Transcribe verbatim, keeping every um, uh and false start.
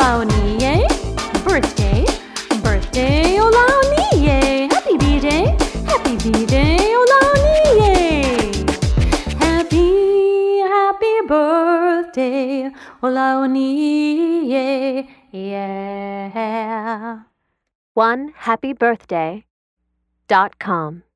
Olaoniye. Birthday, birthday, Olaoniye. Happy B-Day, happy B-Day, Olaoniye. Happy, happy birthday, Olaoniye. Yeah. one happy birthday dot com